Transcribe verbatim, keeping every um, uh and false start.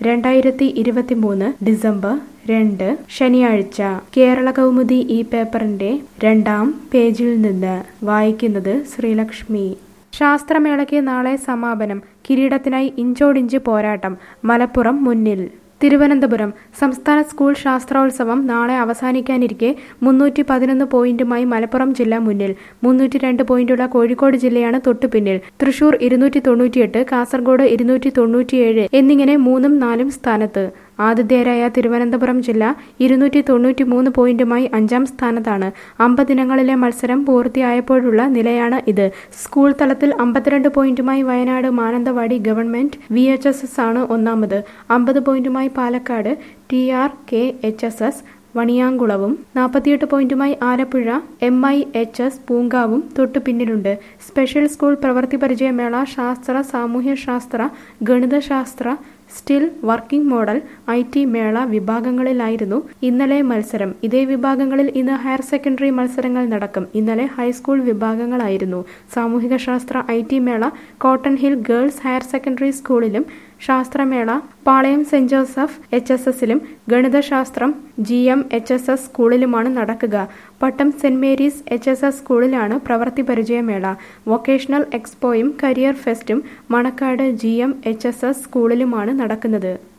രണ്ടായിരത്തി ഇരുപത്തിമൂന്ന് ഡിസംബർ രണ്ട് ശനിയാഴ്ച കേരള കൗമുദി ഈ പേപ്പറിന്റെ രണ്ടാം പേജിൽ നിന്ന് വായിക്കുന്നത് ശ്രീലക്ഷ്മി. ശാസ്ത്രമേളയ്ക്ക് നാളെ സമാപനം. കിരീടത്തിനായി ഇഞ്ചോടിഞ്ച് പോരാട്ടം. മലപ്പുറം മുന്നിൽ. തിരുവനന്തപുരം സംസ്ഥാന സ്കൂൾ ശാസ്ത്രോത്സവം നാളെ അവസാനിക്കാനിരിക്കെ മുന്നൂറ്റി പതിനൊന്ന് പോയിന്റുമായി മലപ്പുറം ജില്ല മുന്നിൽ. മുന്നൂറ്റി രണ്ട് പോയിന്റുള്ള കോഴിക്കോട് ജില്ലയാണ് തൊട്ടുപിന്നിൽ. തൃശൂർ ഇരുന്നൂറ്റി തൊണ്ണൂറ്റിയെട്ട്, കാസർഗോഡ് ഇരുന്നൂറ്റി തൊണ്ണൂറ്റിയേഴ് എന്നിങ്ങനെ മൂന്നും നാലും സ്ഥാനത്ത്. ആതിഥേയരായ തിരുവനന്തപുരം ജില്ല ഇരുന്നൂറ്റി തൊണ്ണൂറ്റി മൂന്ന് പോയിന്റുമായി അഞ്ചാം സ്ഥാനത്താണ്. അമ്പതിനങ്ങളിലെ മത്സരം പൂർത്തിയായപ്പോഴുള്ള നിലയാണ് ഇത്. സ്കൂൾ തലത്തിൽ അമ്പത്തിരണ്ട് പോയിന്റുമായി Wayanad Mananthavady government V H S S ആണ് ഒന്നാമത്. അമ്പത് പോയിന്റുമായി Palakkad T R K H S S വണിയാങ്കുളവും നാൽപ്പത്തിയെട്ട് പോയിന്റുമായി Alappuzha M I H S പൂങ്കാവും തൊട്ടു പിന്നിലുണ്ട്. സ്പെഷ്യൽ സ്കൂൾ പ്രവൃത്തി പരിചയമേള, ശാസ്ത്ര സാമൂഹ്യശാസ്ത്ര, ഗണിതശാസ്ത്ര, still working model, I T മേള വിഭാഗങ്ങളിലായിരുന്നു ഇന്നലെ മത്സരം. ഇതേ വിഭാഗങ്ങളിൽ ഇന്ന് ഹയർ സെക്കൻഡറി മത്സരങ്ങൾ നടക്കും. ഇന്നലെ ഹൈസ്കൂൾ വിഭാഗങ്ങളായിരുന്നു. സാമൂഹികശാസ്ത്ര ഐ ടി മേള cotton hill girls higher secondary സ്കൂളിലും, ശാസ്ത്രമേള Palayam saint Joseph H S എസിലും, ഗണിതശാസ്ത്രം G M H S S സ്കൂളിലുമാണ് നടക്കുക. Pattom saint Mary's H S S സ്കൂളിലാണ് പ്രവൃത്തി പരിചയമേള. വൊക്കേഷണൽ എക്സ്പോയും കരിയർ ഫെസ്റ്റും Manakkad G M H S S സ്കൂളിലുമാണ് നടക്കുന്നത്.